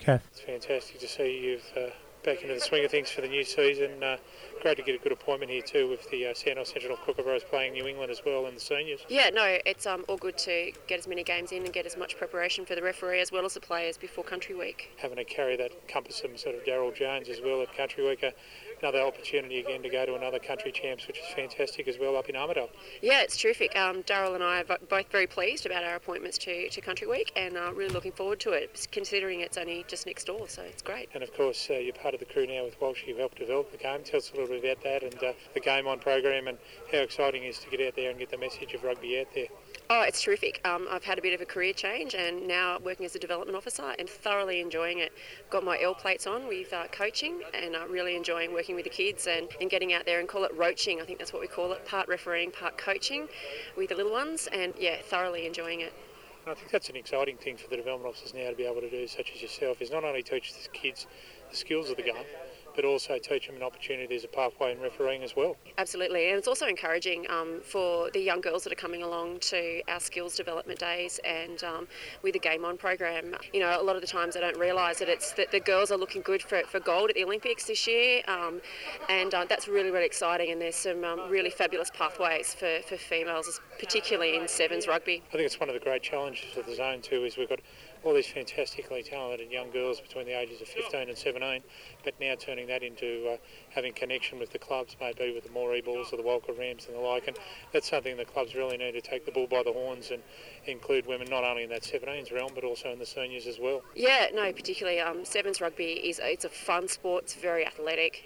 Kath. It's fantastic to see you've back into the swing of things for the new season. Great to get a good appointment here too with the Sandhills Central Kookaburras playing New England as well in the seniors. Yeah, no, it's all good to get as many games in and get as much preparation for the referee as well as the players before Country Week. Having to carry that compass of sort of Daryl Jones as well at Country Week. Another opportunity again to go to another country champs, which is fantastic as well up in Armidale. Yeah, it's terrific. Daryl and I are both very pleased about our appointments to Country Week and really looking forward to it, considering it's only just next door, so it's great. And of course, you're part of the crew now with Walsh. You've helped develop the game. Tell us a little bit about that and the Game On program and how exciting it is to get out there and get the message of rugby out there. Oh, it's terrific. I've had a bit of a career change and now working as a development officer and thoroughly enjoying it. Got my L plates on with coaching and really enjoying working with the kids and getting out there and call it roaching. I think that's what we call it, part refereeing, part coaching with the little ones, and yeah, thoroughly enjoying it. I think that's an exciting thing for the development officers now to be able to do, such as yourself, is not only teach the kids the skills of the game, but also teach them an opportunity. There's a pathway in refereeing as well. Absolutely, and it's also encouraging for the young girls that are coming along to our skills development days and with the Game On program. You know, a lot of the times they don't realise that the girls are looking good for gold at the Olympics this year, and that's really, really exciting, and there's some really fabulous pathways for females, particularly in sevens rugby. I think it's one of the great challenges of the zone too, is we've got all these fantastically talented young girls between the ages of 15 and 17, but now turning that into having connection with the clubs, maybe with the Moree Bulls or the Walker Rams and the like, and that's something the clubs really need to take the bull by the horns and include women not only in that 17s realm but also in the seniors as well. Yeah, no, particularly sevens rugby it's a fun sport, it's very athletic,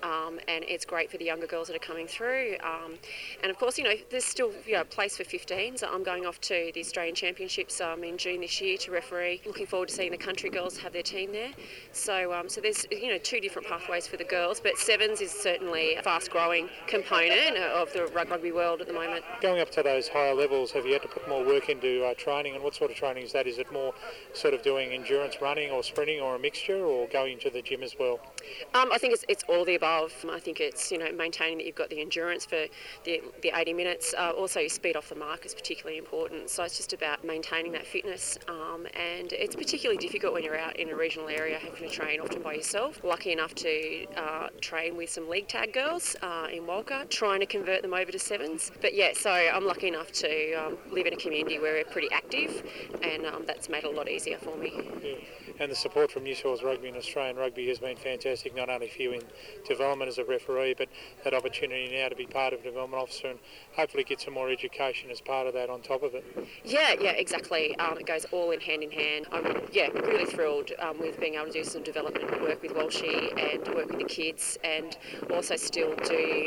and it's great for the younger girls that are coming through. And of course, you know, there's still a place for 15s. I'm going off to the Australian Championships in June this year to referee. Looking forward to seeing the country girls have their team there. So there's two different pathways for the girls, but sevens is certainly a fast-growing component of the rugby world at the moment. Going up to those higher levels, have you had to put more work into training, and what sort of training is that? Is it more sort of doing endurance running or sprinting or a mixture, or going to the gym as well? I think it's all the above. I think it's maintaining that you've got the endurance for the 80 minutes. Also, your speed off the mark is particularly important. So it's just about maintaining that fitness, and it's particularly difficult when you're out in a regional area having to train often by yourself. Lucky enough to train with some league tag girls in Walker, trying to convert them over to sevens. But yeah, so I'm lucky enough to live in a community where we're pretty active, and that's made it a lot easier for me. Yeah. And the support from New South Wales Rugby and Australian Rugby has been fantastic, not only for you in development as a referee, but that opportunity now to be part of a development officer and hopefully get some more education as part of that on top of it. Yeah, exactly. It goes all in hand. I'm really thrilled with being able to do some development work with Walshy and work with the kids, and also still do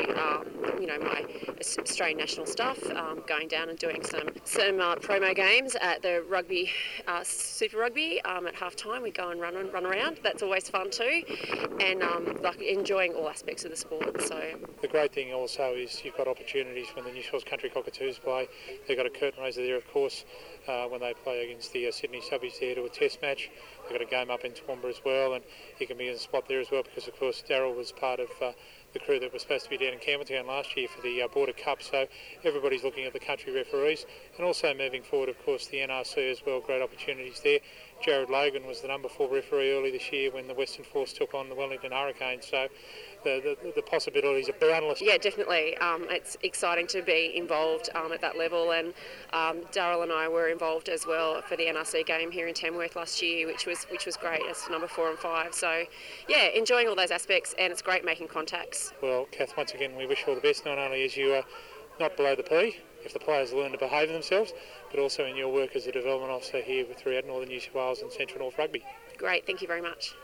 my Australian national stuff, going down and doing some promo games at the rugby, Super Rugby at half time. We go and run around. That's always fun too, and enjoying all aspects of the sport. So the great thing also is you've got opportunities when the New South Wales Country Cockatoos play. They've got a curtain raiser there, of course, when they play against the Sydney Subbies there to a test match. They've got a game up in Toowoomba as well, and he can be in the spot there as well because, of course, Daryl was part of the crew that was supposed to be down in Campbelltown last year for the Border Cup. So everybody's looking at the country referees, and also moving forward, of course, the NRC as well. Great opportunities there. Jared Logan was the number 4 referee early this year when the Western Force took on the Wellington Hurricanes. So the possibilities are boundless. Yeah, definitely. It's exciting to be involved at that level, and Daryl and I were involved as well for the NRC game here in Tamworth last year, which was great as number 4 and 5. So yeah, enjoying all those aspects, and it's great making contacts. Well, Kath, once again, we wish you all the best, not only as you are not below the P, if the players learn to behave themselves, but also in your work as a development officer here throughout Northern New South Wales and Central North Rugby. Great, thank you very much.